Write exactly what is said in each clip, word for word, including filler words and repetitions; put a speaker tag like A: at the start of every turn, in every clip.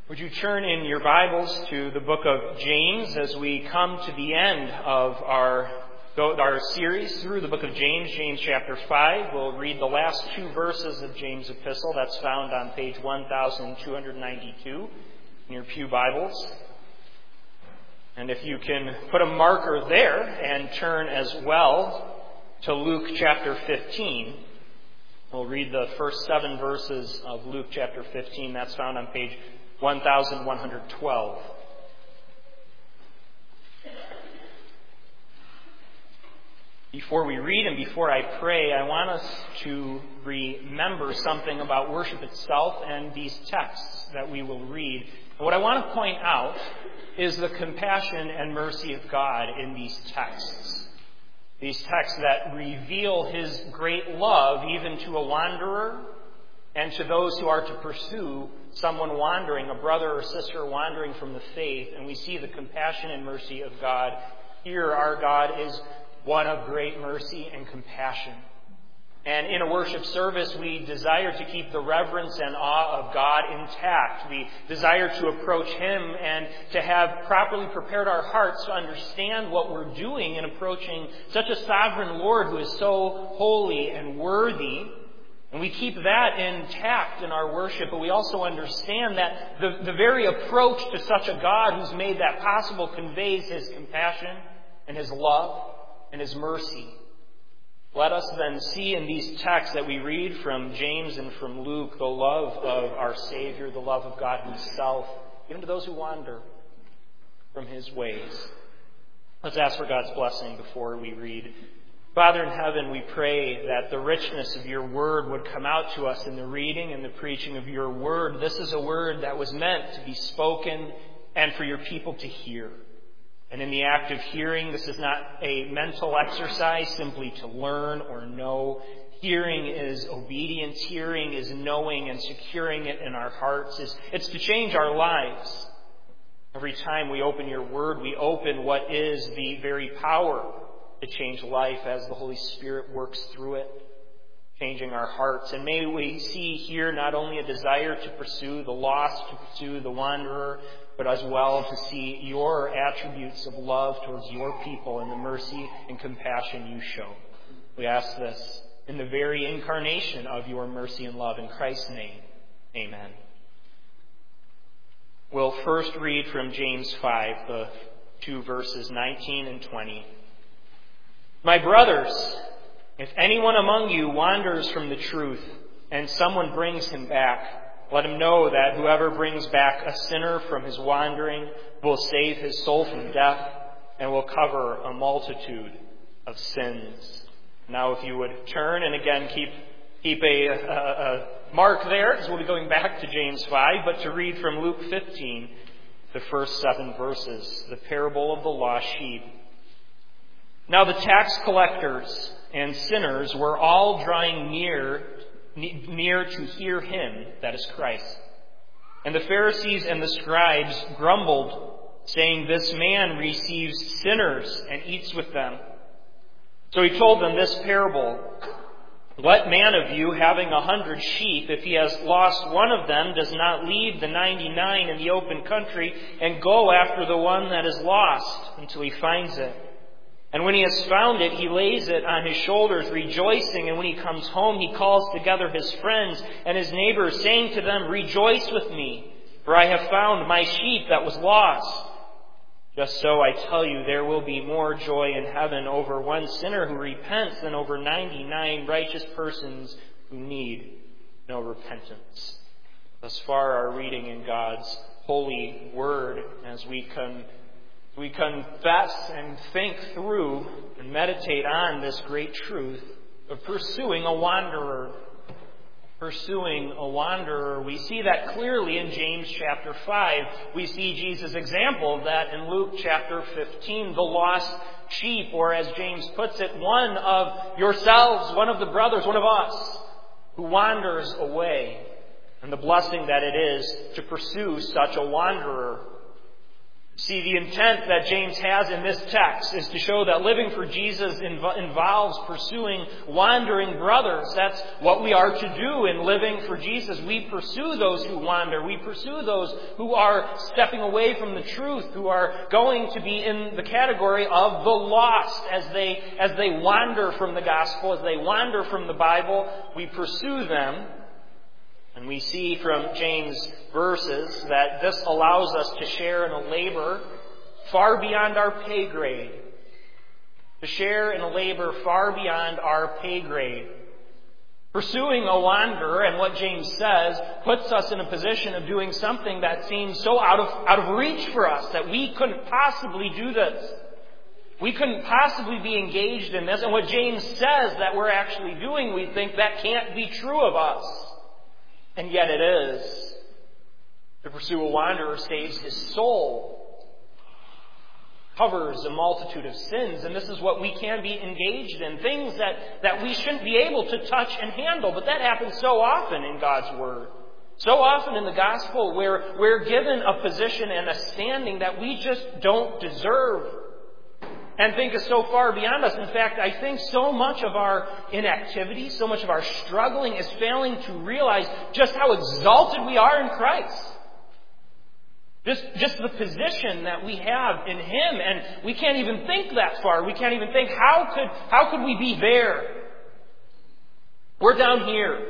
A: Would you turn in your Bibles to the book of James as we come to the end of our, our series through the book of James, James chapter five. We'll read the last two verses of James' epistle. That's found on page one thousand two hundred ninety-two in your pew Bibles. And if you can put a marker there and turn as well to Luke chapter fifteen. We'll read the first seven verses of Luke chapter fifteen. That's found on page one thousand one hundred twelve. Before we read and before I pray, I want us to remember something about worship itself and these texts that we will read. And what I want to point out is the compassion and mercy of God in these texts. These texts that reveal His great love even to a wanderer and to those who are to pursue someone wandering, a brother or sister wandering from the faith. And we see the compassion and mercy of God. Here our God is one of great mercy and compassion. And in a worship service, we desire to keep the reverence and awe of God intact. We desire to approach Him and to have properly prepared our hearts to understand what we're doing in approaching such a sovereign Lord who is so holy and worthy. And we keep that intact in our worship, but we also understand that the, the very approach to such a God who's made that possible conveys His compassion and His love and His mercy. Let us then see in these texts that we read from James and from Luke the love of our Savior, the love of God Himself, even to those who wander from His ways. Let's ask for God's blessing before we read. Father in heaven, we pray that the richness of your word would come out to us in the reading and the preaching of your word. This is a word that was meant to be spoken and for your people to hear. And in the act of hearing, this is not a mental exercise simply to learn or know. Hearing is obedience. Hearing is knowing and securing it in our hearts. It's to change our lives. Every time we open your word, we open what is the very power to change life as the Holy Spirit works through it, changing our hearts. And may we see here not only a desire to pursue the lost, to pursue the wanderer, but as well to see your attributes of love towards your people and the mercy and compassion you show. We ask this in the very incarnation of your mercy and love. In Christ's name, amen. We'll first read from James five, the two verses nineteen and twenty. My brothers, if anyone among you wanders from the truth and someone brings him back, let him know that whoever brings back a sinner from his wandering will save his soul from death and will cover a multitude of sins. Now, if you would turn and again keep keep a, a, a mark there, because we'll be going back to James five, but to read from Luke fifteen, the first seven verses, the parable of the lost sheep. Now the tax collectors and sinners were all drawing near near to hear him, that is Christ. And the Pharisees and the scribes grumbled, saying, this man receives sinners and eats with them. So he told them this parable. What man of you, having a hundred sheep, if he has lost one of them, does not leave the ninety-nine in the open country and go after the one that is lost until he finds it? And when he has found it, he lays it on his shoulders, rejoicing. And when he comes home, he calls together his friends and his neighbors, saying to them, rejoice with me, for I have found my sheep that was lost. Just so I tell you, there will be more joy in heaven over one sinner who repents than over ninety-nine righteous persons who need no repentance. Thus far, our reading in God's holy word as we come We confess and think through and meditate on this great truth of pursuing a wanderer. Pursuing a wanderer. We see that clearly in James chapter five. We see Jesus' example of that in Luke chapter fifteen. The lost sheep, or as James puts it, one of yourselves, one of the brothers, one of us, who wanders away. And the blessing that it is to pursue such a wanderer. See, the intent that James has in this text is to show that living for Jesus inv- involves pursuing wandering brothers. That's what we are to do in living for Jesus. We pursue those who wander. We pursue those who are stepping away from the truth, who are going to be in the category of the lost as they, as they wander from the gospel, as they wander from the Bible. We pursue them. And we see from James' verses that this allows us to share in a labor far beyond our pay grade. To share in a labor far beyond our pay grade. Pursuing a wanderer, and what James says, puts us in a position of doing something that seems so out of, out of reach for us that we couldn't possibly do this. We couldn't possibly be engaged in this. And what James says that we're actually doing, we think that can't be true of us. And yet it is. To pursue a wanderer saves his soul, covers a multitude of sins, and this is what we can be engaged in. Things that, that we shouldn't be able to touch and handle, but that happens so often in God's Word. So often in the gospel where we're given a position and a standing that we just don't deserve. And think is so far beyond us. In fact, I think so much of our inactivity, so much of our struggling is failing to realize just how exalted we are in Christ. Just, just the position that we have in Him. And we can't even think that far. We can't even think, how could, how could we be there? We're down here.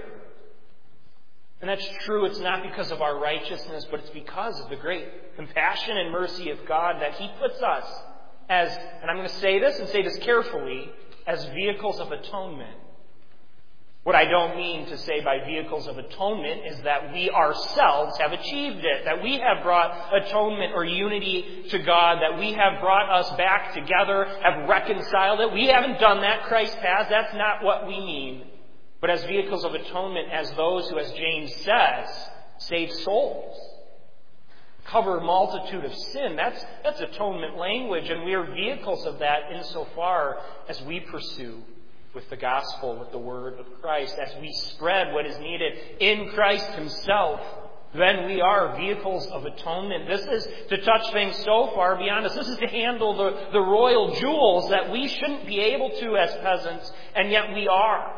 A: And that's true. It's not because of our righteousness, but it's because of the great compassion and mercy of God that He puts us as, and I'm going to say this and say this carefully, as vehicles of atonement. What I don't mean to say by vehicles of atonement is that we ourselves have achieved it, that we have brought atonement or unity to God, that we have brought us back together, have reconciled it. We haven't done that. Christ has. That's not what we mean. But as vehicles of atonement, as those who, as James says, save souls. Cover a multitude of sin. That's, that's atonement language, and we are vehicles of that insofar as we pursue with the gospel, with the word of Christ, as we spread what is needed in Christ Himself. Then we are vehicles of atonement. This is to touch things so far beyond us. This is to handle the, the royal jewels that we shouldn't be able to as peasants, and yet we are.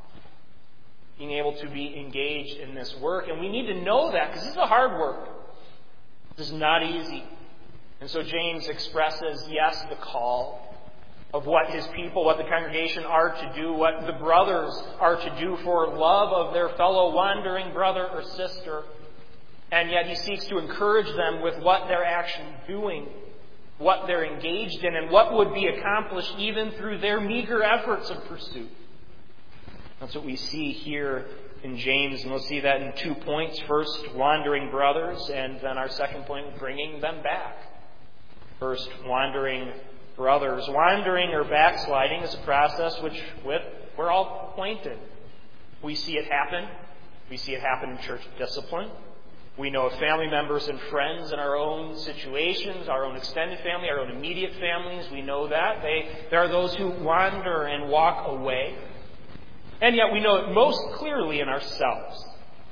A: Being able to be engaged in this work. And we need to know that, because this is a hard work. This is not easy. And so James expresses, yes, the call of what his people, what the congregation are to do, what the brothers are to do for love of their fellow wandering brother or sister. And yet he seeks to encourage them with what they're actually doing, what they're engaged in, and what would be accomplished even through their meager efforts of pursuit. That's what we see here in James, and we'll see that in two points. First, wandering brothers, and then our second point, bringing them back. First, wandering brothers. Wandering or backsliding is a process which with we're all acquainted. We see it happen. We see it happen in church discipline. We know of family members and friends in our own situations, our own extended family, our own immediate families. We know that. They, there are those who wander and walk away. And yet we know it most clearly in ourselves.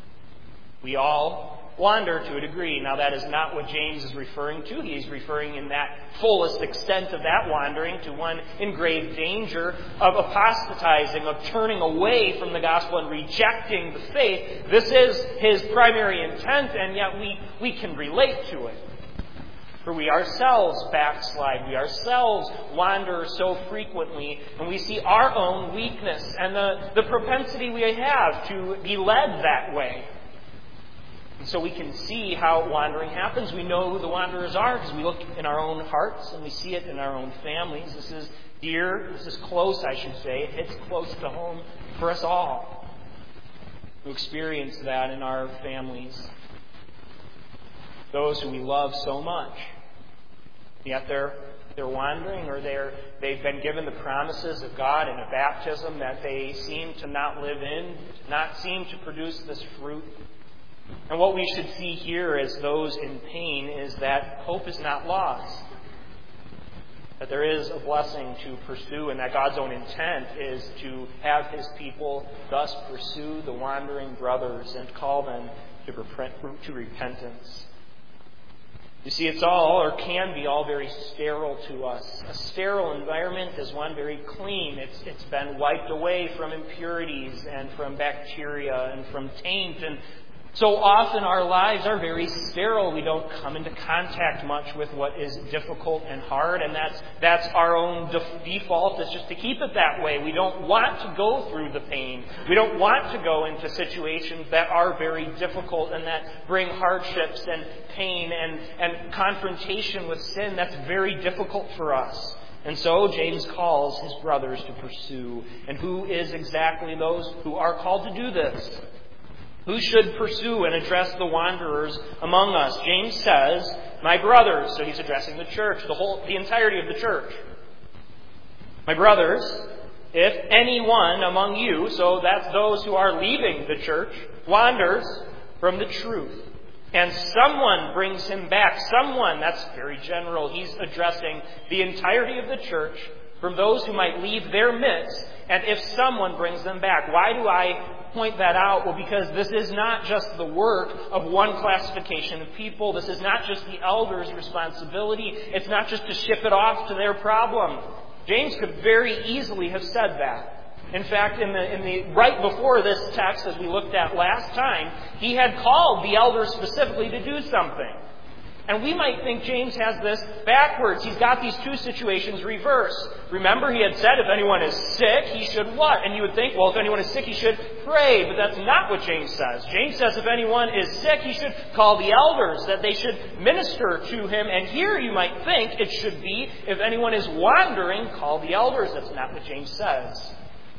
A: We all wander to a degree. Now that is not what James is referring to. He's referring in that fullest extent of that wandering to one in grave danger of apostatizing, of turning away from the gospel and rejecting the faith. This is his primary intent, and yet we, we can relate to it. For we ourselves backslide, we ourselves wander so frequently, and we see our own weakness and the, the propensity we have to be led that way. And so we can see how wandering happens. We know who the wanderers are because we look in our own hearts and we see it in our own families. This is dear, this is close, I should say. It hits close to home for us all who experience that in our families. Those who we love so much. Yet they're, they're wandering, or they're, they've been given the promises of God in a baptism that they seem to not live in, not seem to produce this fruit. And what we should see here as those in pain is that hope is not lost. That there is a blessing to pursue, and that God's own intent is to have His people thus pursue the wandering brothers and call them to repentance. You see, it's all, or can be all, very sterile to us. A sterile environment is one very clean. It's, it's been wiped away from impurities and from bacteria and from taint. And so often our lives are very sterile. We don't come into contact much with what is difficult and hard, and that's that's our own def- default is just to keep it that way. We don't want to go through the pain. We don't want to go into situations that are very difficult and that bring hardships and pain and, and confrontation with sin. That's very difficult for us. And so James calls his brothers to pursue. And who is exactly those who are called to do this? Who should pursue and address the wanderers among us? James says, my brothers. So he's addressing the church, the whole, the entirety of the church. My brothers, if anyone among you, so that's those who are leaving the church, wanders from the truth, and someone brings him back, someone, that's very general, he's addressing the entirety of the church from those who might leave their midst, and if someone brings them back. Why do I point that out? Well, because this is not just the work of one classification of people. This is not just the elders' responsibility. It's not just to ship it off to their problem. James could very easily have said that. In fact, in the, in the right before this text, as we looked at last time, he had called the elders specifically to do something. And we might think James has this backwards. He's got these two situations reversed. Remember, he had said if anyone is sick, he should what? And you would think, well, if anyone is sick, he should pray. But that's not what James says. James says if anyone is sick, he should call the elders, that they should minister to him. And here you might think it should be, if anyone is wandering, call the elders. That's not what James says.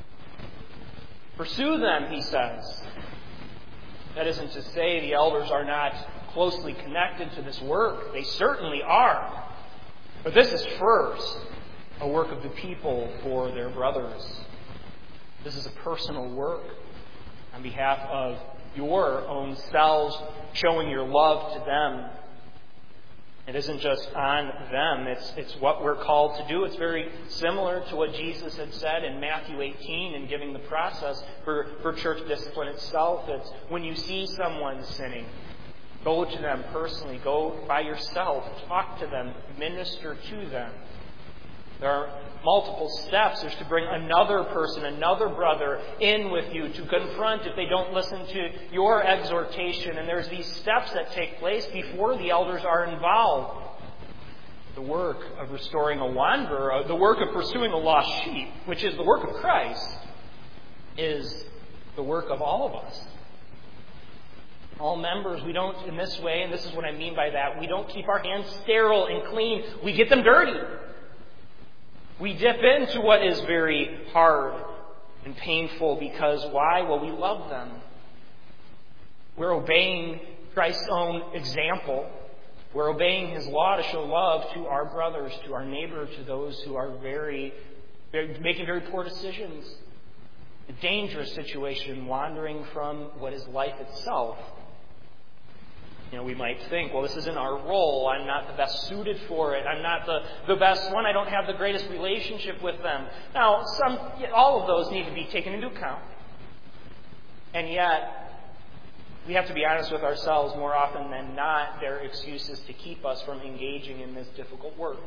A: Pursue them, he says. That isn't to say the elders are not closely connected to this work. They certainly are. But this is first a work of the people for their brothers. This is a personal work on behalf of your own selves, showing your love to them. It isn't just on them. It's, it's what we're called to do. It's very similar to what Jesus had said in Matthew eighteen in giving the process for, for church discipline itself. It's when you see someone sinning, go to them personally. Go by yourself. Talk to them. Minister to them. There are multiple steps. There's to bring another person, another brother in with you to confront if they don't listen to your exhortation. And there's these steps that take place before the elders are involved. The work of restoring a wanderer, the work of pursuing a lost sheep, which is the work of Christ, is the work of all of us. All members, we don't, in this way, and this is what I mean by that, we don't keep our hands sterile and clean. We get them dirty. We dip into what is very hard and painful because why? Well, we love them. We're obeying Christ's own example. We're obeying His law to show love to our brothers, to our neighbor, to those who are very, very making very poor decisions. A dangerous situation, wandering from what is life itself. You know, we might think, well, this isn't our role. I'm not the best suited for it. I'm not the, the best one. I don't have the greatest relationship with them. Now, some, all of those need to be taken into account. And yet, we have to be honest with ourselves more often than not. There are excuses to keep us from engaging in this difficult work.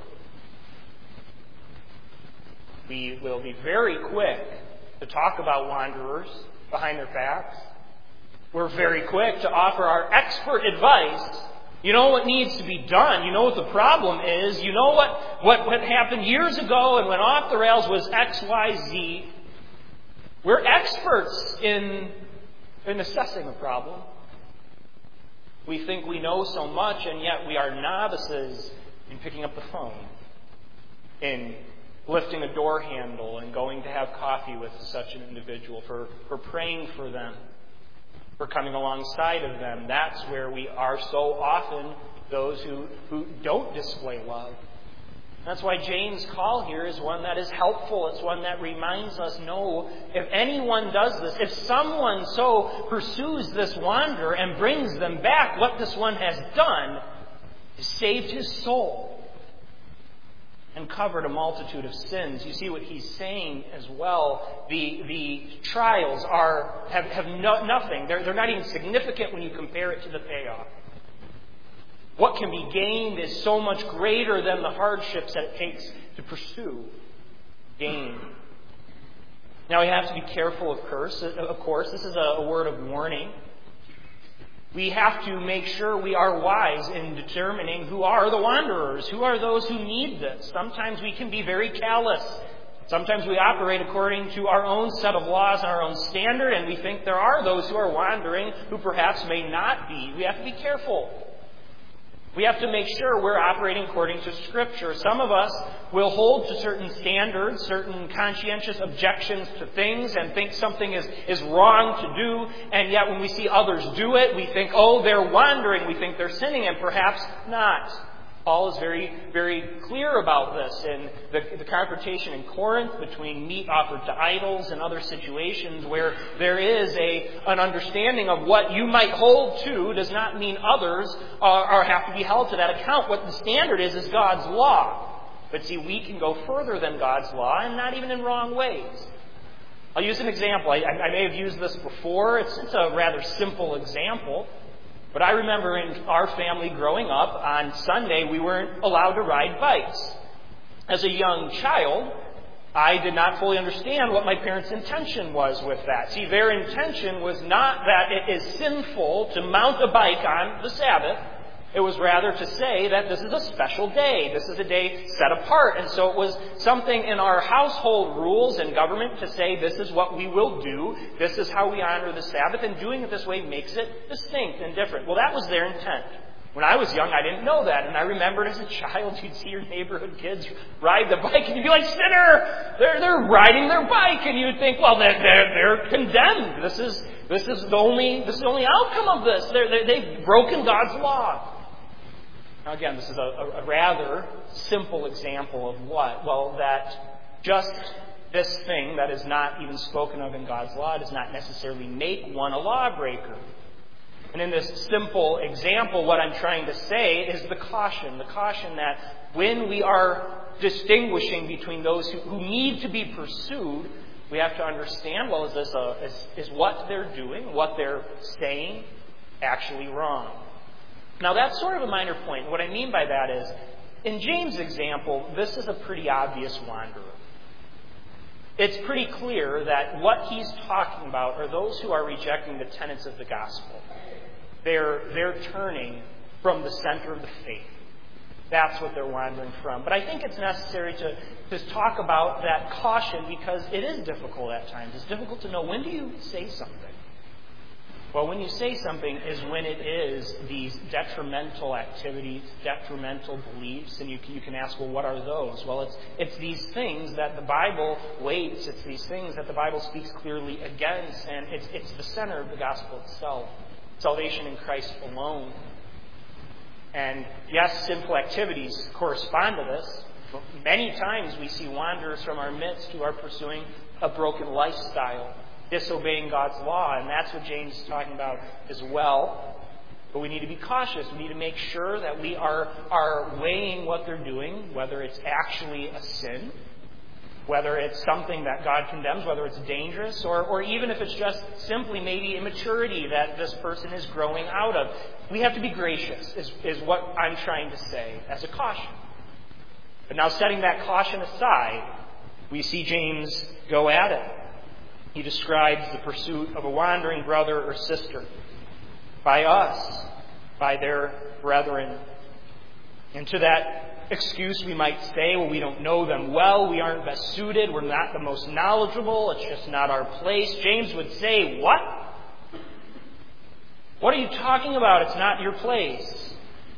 A: We will be very quick to talk about wanderers behind their backs. We're very quick to offer our expert advice. You know what needs to be done. You know what the problem is. You know what, what, what happened years ago and went off the rails was X, Y, Z. We're experts in, in assessing a problem. We think we know so much, and yet we are novices in picking up the phone, in lifting a door handle and going to have coffee with such an individual, for, for praying for them, for coming alongside of them. That's where we are so often those who, who don't display love. That's why James' call here is one that is helpful. It's one that reminds us, no, if anyone does this, if someone so pursues this wanderer and brings them back, what this one has done is saved his soul and covered a multitude of sins. You see what he's saying as well. The the trials are have, have no, nothing. They're, they're not even significant when you compare it to the payoff. What can be gained is so much greater than the hardships that it takes to pursue gain. Now we have to be careful, of course. Of course, this is a word of warning. We have to make sure we are wise in determining who are the wanderers, who are those who need this. Sometimes we can be very callous. Sometimes we operate according to our own set of laws and our own standard, and we think there are those who are wandering who perhaps may not be. We have to be careful. We have to make sure we're operating according to Scripture. Some of us will hold to certain standards, certain conscientious objections to things, and think something is, is wrong to do, and yet when we see others do it, we think, oh, they're wandering, we think they're sinning, and perhaps not. Paul is very, very clear about this in the, the confrontation in Corinth between meat offered to idols and other situations where there is a an understanding of what you might hold to does not mean others are, are have to be held to that account. What the standard is is God's law. But see, we can go further than God's law, and not even in wrong ways. I'll use an example. I, I may have used this before. It's, it's a rather simple example. But I remember in our family growing up, on Sunday, we weren't allowed to ride bikes. As a young child, I did not fully understand what my parents' intention was with that. See, their intention was not that it is sinful to mount a bike on the Sabbath. It was rather to say that this is a special day. This is a day set apart. And so it was something in our household rules and government to say this is what we will do. This is how we honor the Sabbath. And doing it this way makes it distinct and different. Well, that was their intent. When I was young, I didn't know that. And I remembered as a child, you'd see your neighborhood kids ride the bike and you'd be like, sinner! They're, they're riding their bike. And you'd think, well, they're, they're, they're condemned. This is, this is the only, this is the only outcome of this. They're, they're, they've broken God's law. Now again, this is a, a rather simple example of what? Well, that just this thing that is not even spoken of in God's law does not necessarily make one a lawbreaker. And in this simple example, what I'm trying to say is the caution. The caution that when we are distinguishing between those who, who need to be pursued, we have to understand, well, is this a, is, is what they're doing, what they're saying, actually wrong? Now, that's sort of a minor point. What I mean by that is, in James' example, this is a pretty obvious wanderer. It's pretty clear that what he's talking about are those who are rejecting the tenets of the gospel. They're, they're turning from the center of the faith. That's what they're wandering from. But I think it's necessary to, to talk about that caution because it is difficult at times. It's difficult to know, when do you say something? Well, when you say something is when it is these detrimental activities, detrimental beliefs, and you can, you can ask, well, what are those? Well, it's it's these things that the Bible weights. It's these things that the Bible speaks clearly against, and it's it's the center of the gospel itself. Salvation in Christ alone. And yes, sinful activities correspond to this. Many times we see wanderers from our midst who are pursuing a broken lifestyle, disobeying God's law, and that's what James is talking about as well. But we need to be cautious. We need to make sure that we are, are weighing what they're doing, whether it's actually a sin, whether it's something that God condemns, whether it's dangerous, or, or even if it's just simply maybe immaturity that this person is growing out of. We have to be gracious, is, is what I'm trying to say, as a caution. But now, setting that caution aside, we see James go at it. He describes the pursuit of a wandering brother or sister by us, by their brethren. And to that excuse we might say, well, we don't know them well, we aren't best suited, we're not the most knowledgeable, it's just not our place. James would say, what? What are you talking about? It's not your place.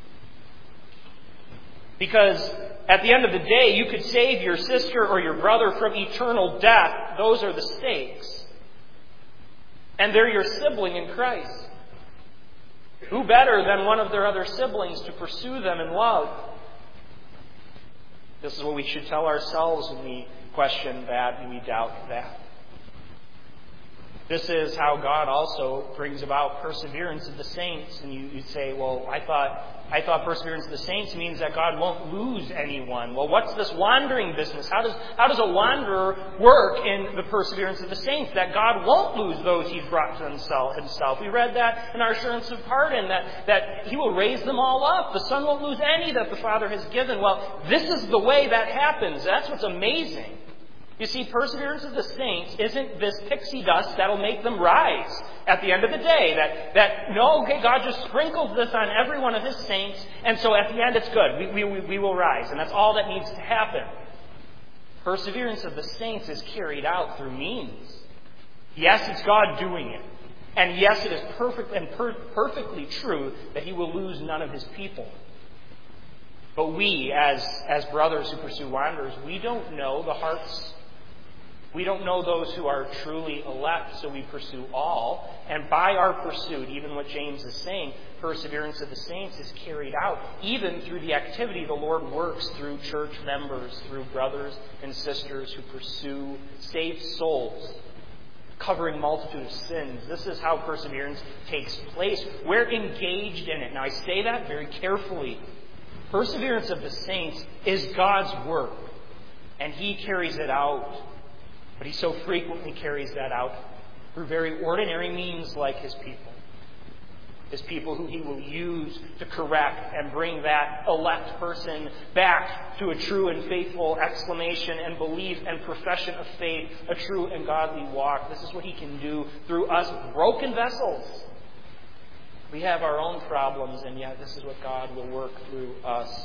A: Because at the end of the day, you could save your sister or your brother from eternal death. Those are the stakes. And they're your sibling in Christ. Who better than one of their other siblings to pursue them in love? This is what we should tell ourselves when we question that and we doubt that. This is how God also brings about perseverance of the saints. And you, you'd say, well, I thought I thought perseverance of the saints means that God won't lose anyone. Well, what's this wandering business? How does how does a wanderer work in the perseverance of the saints? That God won't lose those He's brought to himself. We read that in our assurance of pardon, that, that He will raise them all up. The Son won't lose any that the Father has given. Well, this is the way that happens. That's what's amazing. You see, perseverance of the saints isn't this pixie dust that'll make them rise at the end of the day. That, that no, okay, God just sprinkles this on every one of His saints, and so at the end it's good. We, we, we will rise, and that's all that needs to happen. Perseverance of the saints is carried out through means. Yes, it's God doing it. And yes, it is perfect and per- perfectly true that He will lose none of His people. But we, as, as brothers who pursue wanderers, we don't know the hearts. We don't know those who are truly elect, so we pursue all. And by our pursuit, even what James is saying, perseverance of the saints is carried out, even through the activity the Lord works through church members, through brothers and sisters who pursue saved souls, covering multitude of sins. This is how perseverance takes place. We're engaged in it. Now, I say that very carefully. Perseverance of the saints is God's work, and He carries it out. But He so frequently carries that out through very ordinary means like His people. His people who He will use to correct and bring that elect person back to a true and faithful exclamation and belief and profession of faith, a true and godly walk. This is what He can do through us broken vessels. We have our own problems, and yet this is what God will work through us.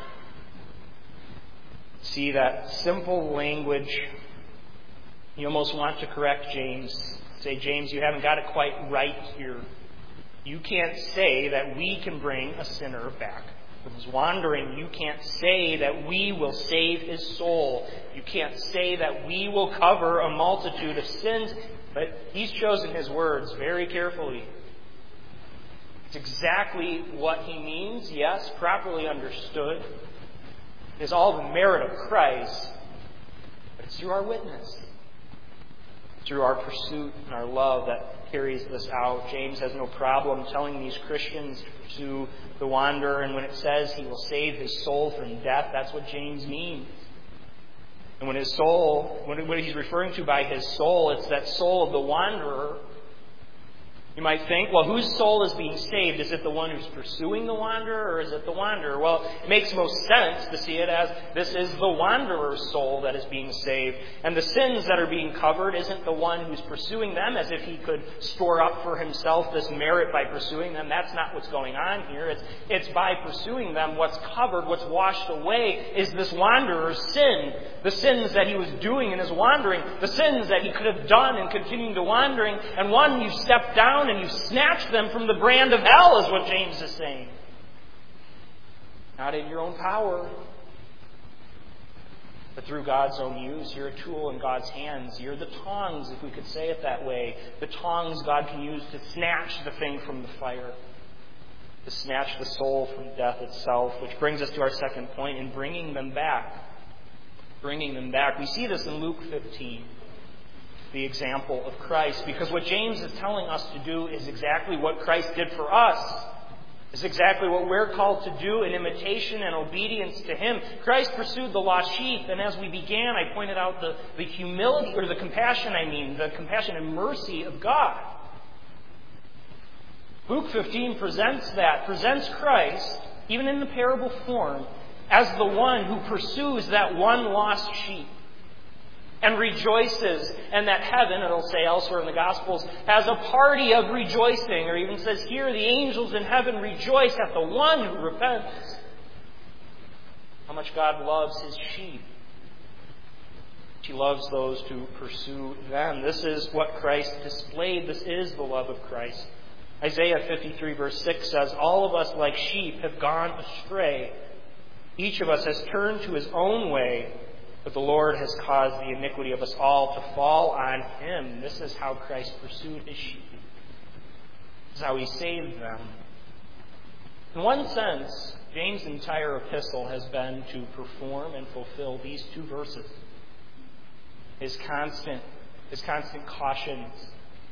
A: See that simple language. You almost want to correct James. Say, James, you haven't got it quite right here. You can't say that we can bring a sinner back from his wandering. You can't say that we will save his soul. You can't say that we will cover a multitude of sins. But He's chosen His words very carefully. It's exactly what He means, yes, properly understood. It is all the merit of Christ, but it's through our witness, through our pursuit and our love that carries this out. James has no problem telling these Christians to pursue the wanderer, and when it says He will save his soul from death, that's what James means. And when his soul, what he's referring to by his soul, it's that soul of the wanderer. You might think, well, whose soul is being saved? Is it the one who's pursuing the wanderer, or is it the wanderer? Well, it makes most sense to see it as this is the wanderer's soul that is being saved. And the sins that are being covered isn't the one who's pursuing them, as if he could store up for himself this merit by pursuing them. That's not what's going on here. It's, it's by pursuing them, what's covered, what's washed away is this wanderer's sin. The sins that he was doing in his wandering, the sins that he could have done in continuing to wandering, and one you step down and you snatch them from the brand of hell, is what James is saying. Not in your own power, but through God's own use. You're a tool in God's hands. You're the tongs, if we could say it that way. The tongs God can use to snatch the thing from the fire, to snatch the soul from death itself, which brings us to our second point in bringing them back. Bringing them back. We see this in Luke fifteen. The example of Christ, because what James is telling us to do is exactly what Christ did for us. It's exactly what we're called to do in imitation and obedience to Him. Christ pursued the lost sheep, and as we began, I pointed out the, the humility, or the compassion, I mean, the compassion and mercy of God. Luke fifteen presents that, presents Christ, even in the parable form, as the one who pursues that one lost sheep. And rejoices, and that heaven, it'll say elsewhere in the Gospels, has a party of rejoicing, or even says here, the angels in heaven rejoice at the one who repents. How much God loves His sheep. He loves those who pursue them. This is what Christ displayed. This is the love of Christ. Isaiah fifty-three verse six says, all of us like sheep have gone astray. Each of us has turned to his own way. But the Lord has caused the iniquity of us all to fall on Him. This is how Christ pursued His sheep. This is how He saved them. In one sense, James' entire epistle has been to perform and fulfill these two verses. His constant, his constant cautions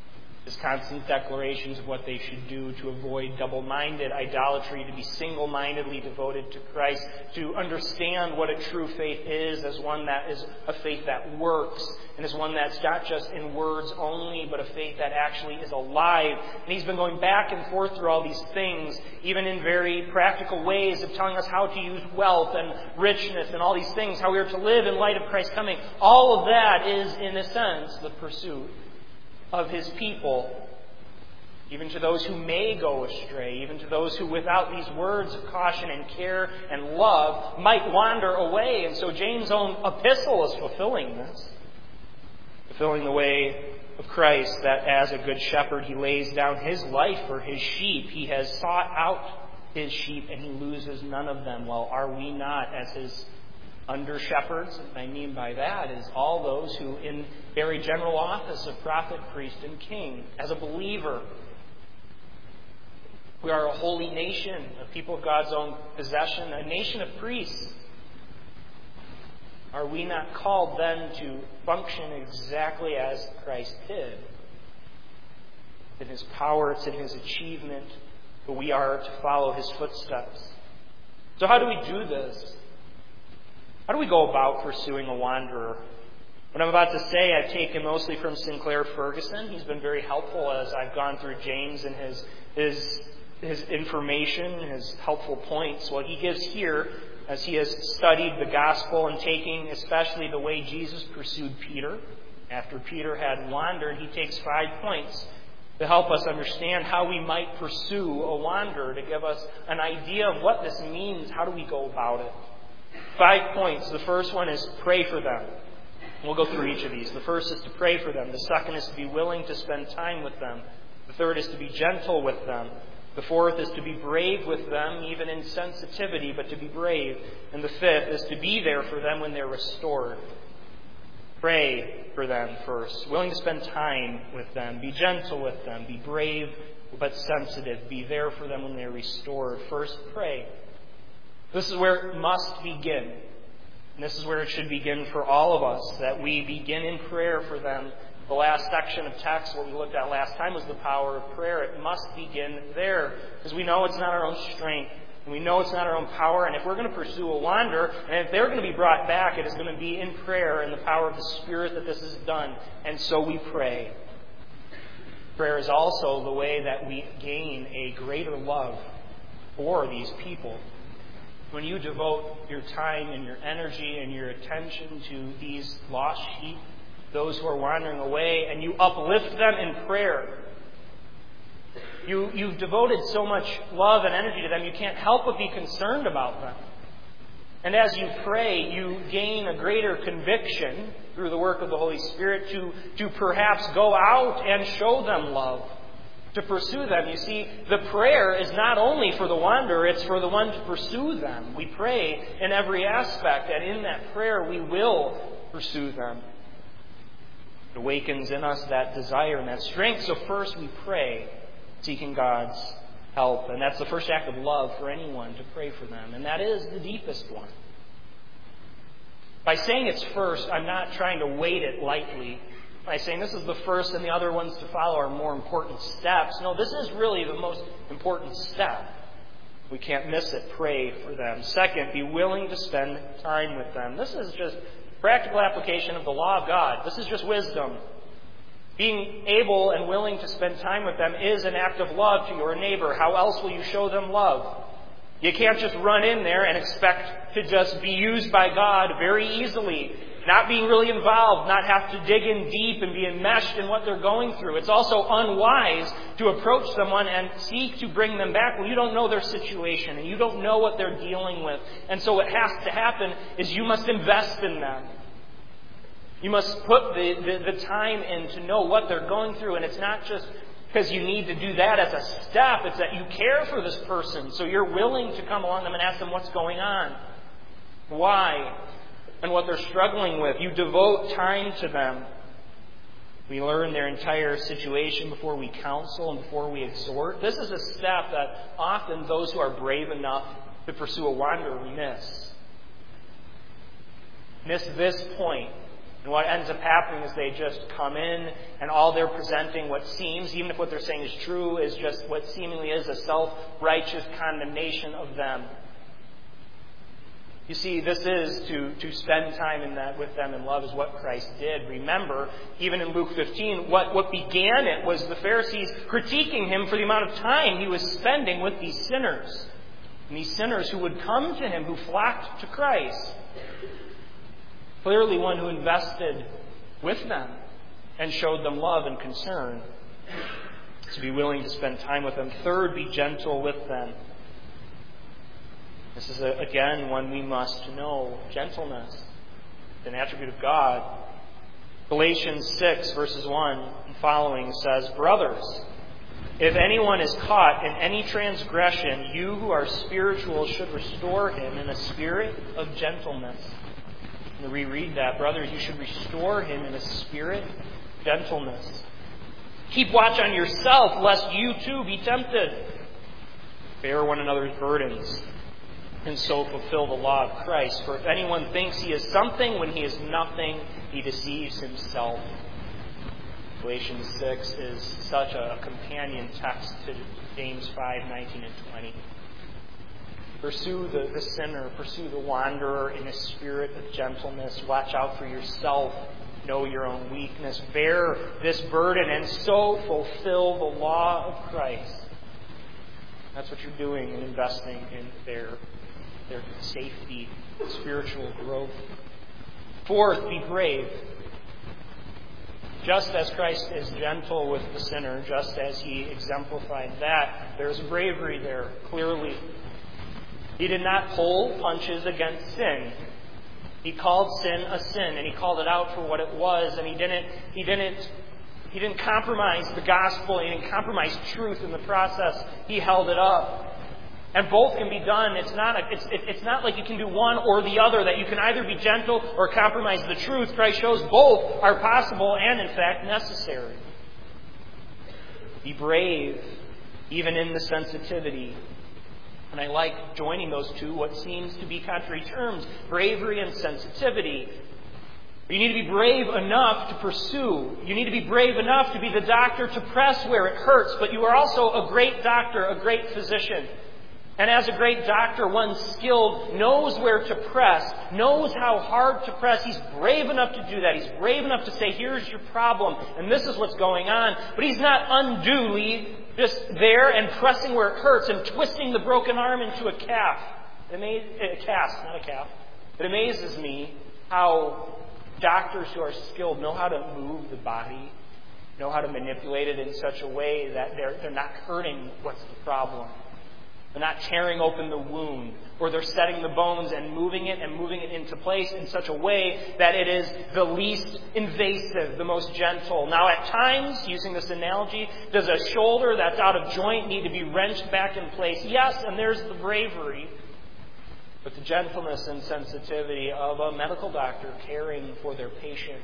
A: his constant declarations of what they should do to avoid double-minded idolatry, to be single-mindedly devoted to Christ, to understand what a true faith is as one that is a faith that works, and is one that's not just in words only, but a faith that actually is alive. And he's been going back and forth through all these things, even in very practical ways of telling us how to use wealth and richness and all these things, how we are to live in light of Christ's coming. All of that is, in a sense, the pursuit of his people, even to those who may go astray, even to those who, without these words of caution and care and love, might wander away. And so James' own epistle is fulfilling this, fulfilling the way of Christ, that as a good shepherd he lays down his life for his sheep. He has sought out his sheep and he loses none of them. Well, are we not, as his under shepherds? What I mean by that is all those who, in very general office of prophet, priest, and king, as a believer, we are a holy nation, a people of God's own possession, a nation of priests. Are we not called then to function exactly as Christ did? In his power, it's in his achievement, but we are to follow his footsteps. So how do we do this? How do we go about pursuing a wanderer? What I'm about to say I've taken mostly from Sinclair Ferguson. He's been very helpful as I've gone through James and his his his information, his helpful points. What he gives here, as he has studied the gospel and taking especially the way Jesus pursued Peter. After Peter had wandered, he takes five points to help us understand how we might pursue a wanderer, to give us an idea of what this means. How do we go about it? Five points. The first one is pray for them. We'll go through each of these. The first is to pray for them. The second is to be willing to spend time with them. The third is to be gentle with them. The fourth is to be brave with them, even in sensitivity, but to be brave. And the fifth is to be there for them when they're restored. Pray for them first. Willing to spend time with them. Be gentle with them. Be brave but sensitive. Be there for them when they're restored. First, pray. This is where it must begin. And this is where it should begin for all of us, that we begin in prayer for them. The last section of text, what we looked at last time, was the power of prayer. It must begin there, because we know it's not our own strength, and we know it's not our own power. And if we're going to pursue a wanderer, and if they're going to be brought back, it is going to be in prayer and the power of the Spirit that this is done. And so we pray. Prayer is also the way that we gain a greater love for these people. When you devote your time and your energy and your attention to these lost sheep, those who are wandering away, and you uplift them in prayer, you, you've devoted so much love and energy to them, you can't help but be concerned about them. And as you pray, you gain a greater conviction through the work of the Holy Spirit to, to perhaps go out and show them love, to pursue them. You see, the prayer is not only for the wanderer, it's for the one to pursue them. We pray in every aspect, and in that prayer we will pursue them. It awakens in us that desire and that strength. So first we pray, seeking God's help. And that's the first act of love for anyone, to pray for them. And that is the deepest one. By saying it's first, I'm not trying to weight it lightly. By saying this is the first and the other ones to follow are more important steps. No, this is really the most important step. We can't miss it. Pray for them. Second, be willing to spend time with them. This is just practical application of the law of God. This is just wisdom. Being able and willing to spend time with them is an act of love to your neighbor. How else will you show them love? You can't just run in there and expect to just be used by God very easily. Not being really involved, not have to dig in deep and be enmeshed in what they're going through. It's also unwise to approach someone and seek to bring them back when you don't know their situation and you don't know what they're dealing with. And so what has to happen is you must invest in them. You must put the, the, the time in to know what they're going through. And it's not just because you need to do that as a step. It's that you care for this person. So you're willing to come along them and ask them what's going on. Why? And what they're struggling with. You devote time to them. We learn their entire situation before we counsel and before we exhort. This is a step that often those who are brave enough to pursue a wanderer miss. Miss this point. And what ends up happening is they just come in, and all they're presenting, what seems, even if what they're saying is true, is just what seemingly is a self-righteous condemnation of them. You see, this is to, to spend time in that with them in love is what Christ did. Remember, even in Luke fifteen, what, what began it was the Pharisees critiquing him for the amount of time he was spending with these sinners. And these sinners who would come to him, who flocked to Christ. Clearly one who invested with them and showed them love and concern. To be willing to spend time with them. Third, be gentle with them. This is, a, again, one we must know. Gentleness, an attribute of God. Galatians six, verses one and following says, Brothers, if anyone is caught in any transgression, you who are spiritual should restore him in a spirit of gentleness. To reread that, brothers, you should restore him in a spirit of gentleness. Keep watch on yourself, lest you too be tempted. Bear one another's burdens, and so fulfill the law of Christ. For if anyone thinks he is something when he is nothing, he deceives himself. Galatians six is such a companion text to James five, nineteen and twenty. Pursue the, the sinner, pursue the wanderer in a spirit of gentleness. Watch out for yourself. Know your own weakness. Bear this burden and so fulfill the law of Christ. That's what you're doing in investing in their, their safety, spiritual growth. Fourth, be brave. Just as Christ is gentle with the sinner, just as he exemplified that, there's bravery there, clearly. He did not pull punches against sin. He called sin a sin, and he called it out for what it was, and he didn't he didn't he didn't compromise the gospel, he didn't compromise truth in the process. He held it up. And both can be done. It's not a, it's it, it's not like you can do one or the other, that you can either be gentle or compromise the truth. Christ shows both are possible and in fact necessary. Be brave, even in the sensitivity. And I like joining those two, what seems to be contrary terms, bravery and sensitivity. You need to be brave enough to pursue. You need to be brave enough to be the doctor to press where it hurts, but you are also a great doctor, a great physician. And as a great doctor, one skilled knows where to press, knows how hard to press. He's brave enough to do that. He's brave enough to say, here's your problem, and this is what's going on. But he's not unduly just there and pressing where it hurts and twisting the broken arm into a calf. It amaz- a cast, not a calf. It amazes me how doctors who are skilled know how to move the body, know how to manipulate it in such a way that they're, they're not hurting what's the problem. They're not tearing open the wound, or they're setting the bones and moving it and moving it into place in such a way that it is the least invasive, the most gentle. Now, at times, using this analogy, does a shoulder that's out of joint need to be wrenched back in place? Yes, and there's the bravery, but the gentleness and sensitivity of a medical doctor caring for their patient.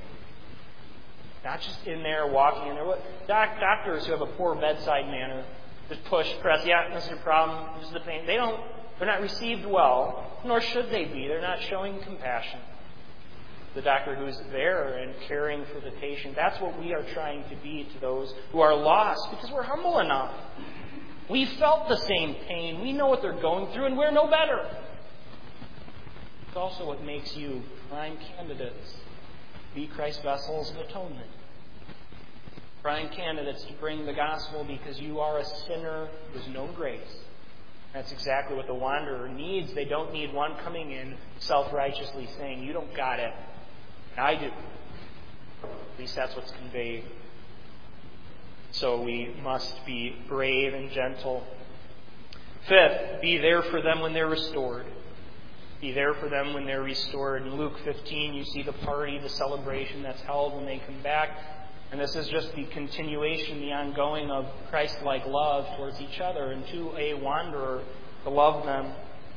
A: Not just in there, walking in there. Doc, doctors who have a poor bedside manner, just push, press, yeah, that's your problem, this is the pain. They don't, they're not received well, nor should they be. They're not showing compassion. The doctor who's there and caring for the patient, that's what we are trying to be to those who are lost, because we're humble enough. We felt the same pain. We know what they're going through, and we're no better. It's also what makes you prime candidates. Be Christ's vessels of atonement. Prime candidates to bring the gospel because you are a sinner who's known grace. That's exactly what the wanderer needs. They don't need one coming in self-righteously saying, you don't got it. I do. At least that's what's conveyed. So we must be brave and gentle. Fifth, be there for them when they're restored. Be there for them when they're restored. In Luke fifteen, you see the party, the celebration that's held when they come back. And this is just the continuation, the ongoing of Christ-like love towards each other and to a wanderer to love them.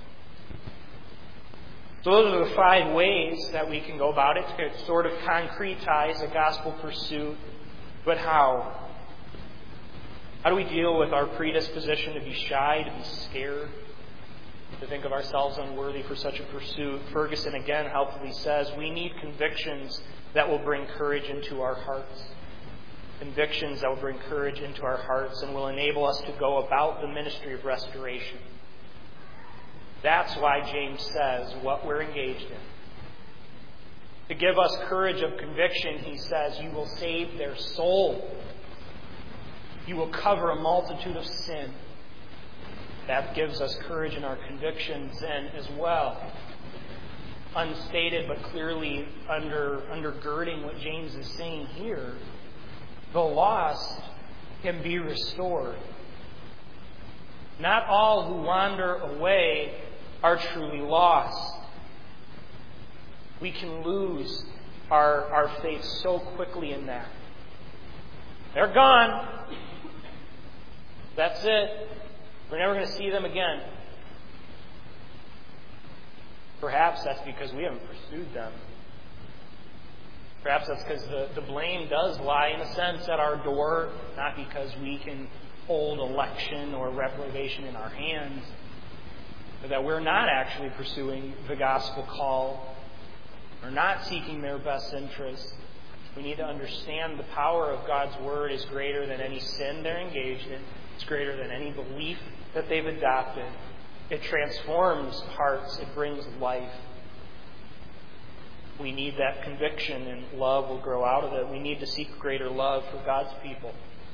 A: So those are the five ways that we can go about it to sort of concretize a gospel pursuit. But how? How do we deal with our predisposition to be shy, to be scared? to think of ourselves unworthy for such a pursuit. Ferguson again helpfully says, we need convictions that will bring courage into our hearts. Convictions that will bring courage into our hearts and will enable us to go about the ministry of restoration. That's why James says what we're engaged in. To give us courage of conviction, he says, you will save their soul. You will cover a multitude of sin. That gives us courage in our convictions, and as well, unstated but clearly under undergirding what James is saying here, the lost can be restored. Not all who wander away are truly lost. We can lose our, our faith so quickly in that. They're gone. That's it. We're never going to see them again. Perhaps that's because we haven't pursued them. Perhaps that's because the, the blame does lie, in a sense, at our door, not because we can hold election or reprobation in our hands, but that we're not actually pursuing the gospel call. We're not seeking their best interests. We need to understand the power of God's Word is greater than any sin they're engaged in. It's greater than any belief that they've adopted. It transforms hearts. It brings life. We need that conviction, and love will grow out of it. We need to seek greater love for God's people.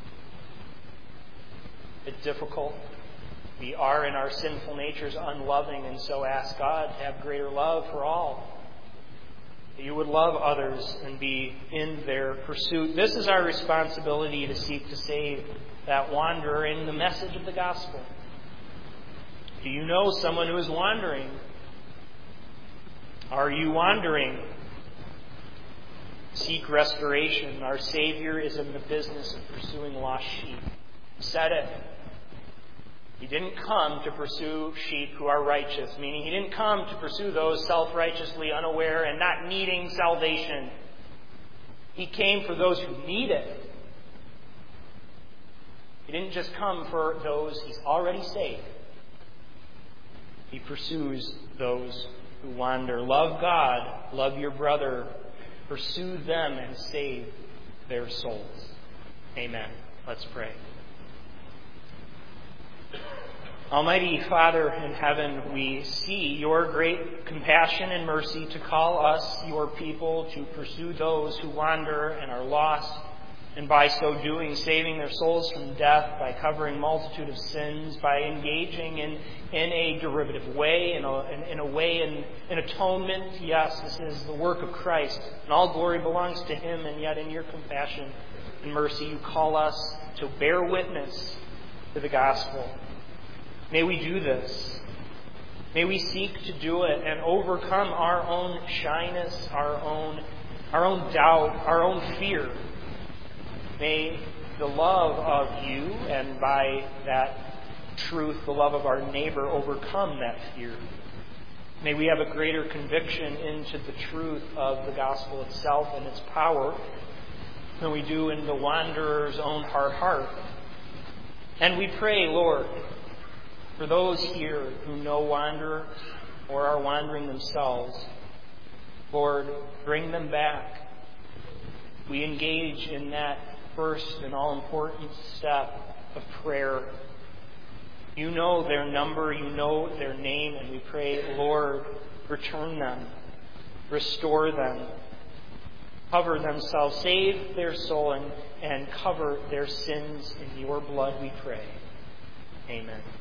A: It's difficult. We are in our sinful natures unloving, and so ask God to have greater love for all. That you would love others and be in their pursuit. This is our responsibility, to seek to save that wanderer in the message of the gospel. Do you know someone who is wandering? Are you wandering? Seek restoration. Our Savior is in the business of pursuing lost sheep. He said it. He didn't come to pursue sheep who are righteous, meaning He didn't come to pursue those self-righteously unaware and not needing salvation. He came for those who need it. He didn't just come for those He's already saved. He pursues those who wander. Love God, love your brother, pursue them and save their souls. Amen. Let's pray. Almighty Father in heaven, we see your great compassion and mercy to call us, your people, to pursue those who wander and are lost, and by so doing, saving their souls from death, by covering multitude of sins, by engaging in, in a derivative way, in a, in, in a way in, in atonement. Yes, this is the work of Christ, and all glory belongs to Him, and yet in your compassion and mercy you call us to bear witness to the gospel. May we do this. May we seek to do it and overcome our own shyness, our own, our own doubt, our own fear. May the love of you, and by that truth, the love of our neighbor, overcome that fear. May we have a greater conviction into the truth of the gospel itself and its power than we do in the wanderer's own hard heart. And we pray, Lord, for those here who know wander or are wandering themselves, Lord, bring them back. We engage in that first and all-important step of prayer. You know their number, you know their name, and we pray, Lord, return them, restore them, cover themselves, save their soul, and, and cover their sins in your blood, we pray. Amen.